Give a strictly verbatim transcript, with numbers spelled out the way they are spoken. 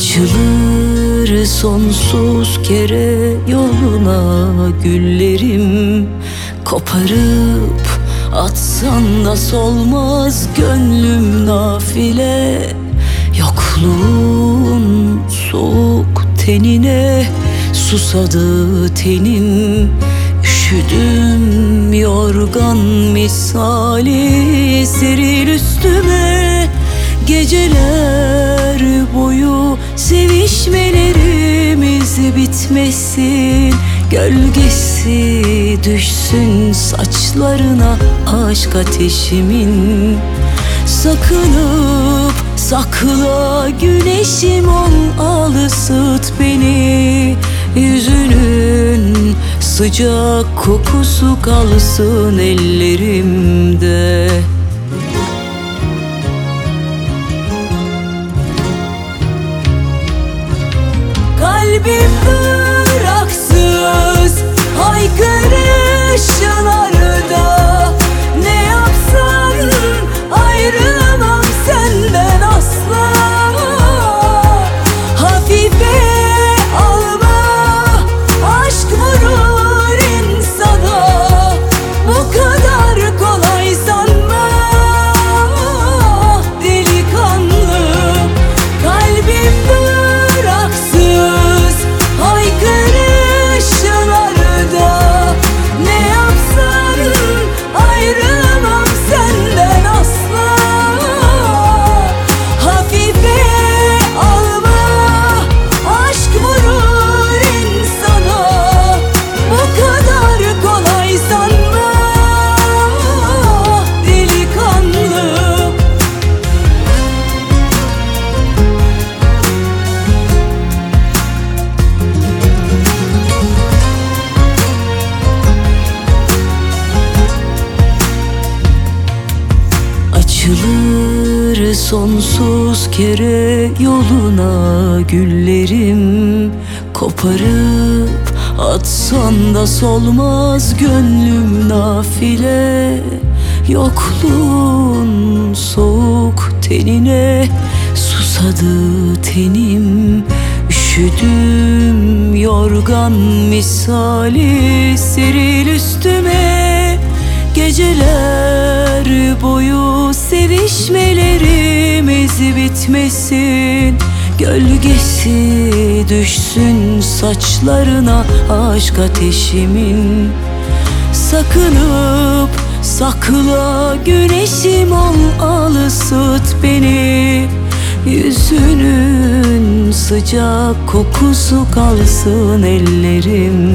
Açılır sonsuz kere yoluna güllerim. Koparıp atsan da solmaz gönlüm nafile. Yokluğun soğuk tenine susadı tenim. Üşüdüm yorgan misali seril üstüme. Geceler boyu sevişmelerimiz bitmesin. Gölgesi düşsün saçlarına aşk ateşimin. Sakınıp sakla güneşim ol, al ısıt beni. Yüzünün sıcak kokusu kalsın ellerimde. Kalbim bıraksız haykırışlarda. Ne yapsan ayrılamam senden asla. Hafife alma, aşk vurur insana. Bu kadar kolay sanma delikanlı. Kalbim bıraksız haykırışlarda. Ne yapsan ayrılamam senden asla. Hafife alma, aşk vurur insana. Bu kadar kolay sanma delikanlı. Açılır sonsuz kere yoluna güllerim. Koparıp atsan da solmaz gönlüm nafile. Yokluğun soğuk tenine susadı tenim. Üşüdüm yorgan misali seril üstüme. Geceler boyu sevişmelerimiz bitmesin. Gölgesi düşsün saçlarına aşk ateşimin. Sakınıp sakla güneşim ol, al ısıt beni. Yüzünün sıcak kokusu kalsın ellerim.